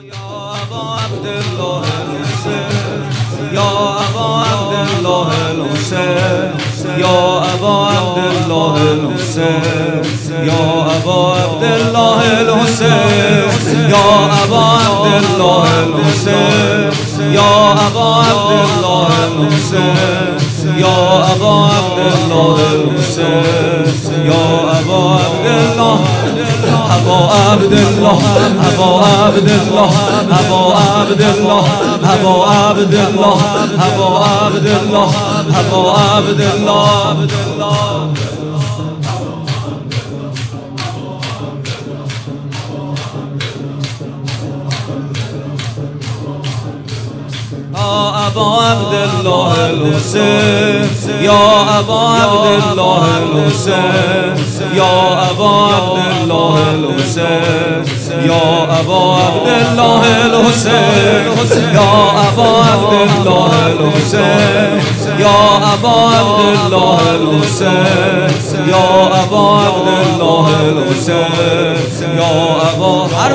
یا ابا عبدالله الحسین یا ابا عبدالله الحسین یا ابا عبدالله الحسین یا ابا عبدالله الحسین یا ابا عبدالله الحسین یا ابا عبدالله الحسین یا ابا عبدالله ابا عبدالله ابا عبدالله ابا عبدالله ابا عبدالله ابا عبدالله ابا عبدالله أبا عبد الله الحسين يا أبا عبد الله الحسين يا أبا عبد الله الحسين يا أبا عبد الله الحسين يا أبا عبد الله الحسين يا أبا عبد الله الحسين يا أبا عبد الله الحسين يا أبا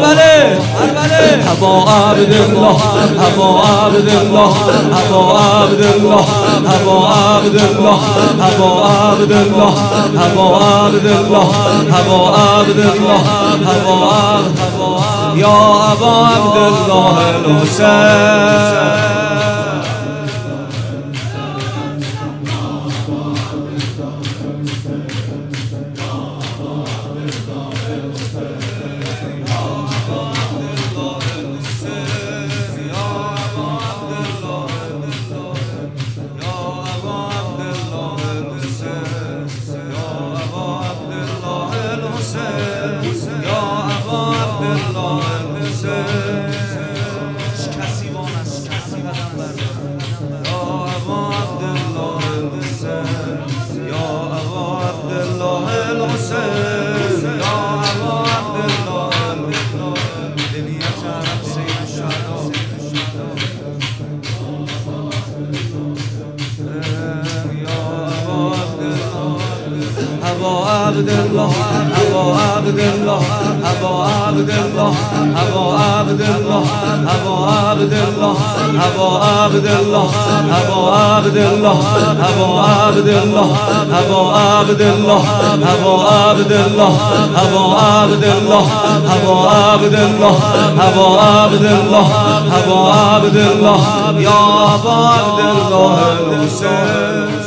أبا عبد الله أبا عبد الله أبا عبد الله أبا عبد الله أبا عبد الله أبا عبد الله أبا عبد الله أبا يا أبا عبد الله الحسين أبا عبد الله أبا عبد الله أبا عبد الله أبا عبد الله أبا عبد الله أبا عبد الله أبا عبد الله أبا عبد الله أبا عبد الله أبا عبد الله أبا عبد الله أبا عبد الله أبا عبد الله أبا عبد الله يا أبا عبد الله الحسين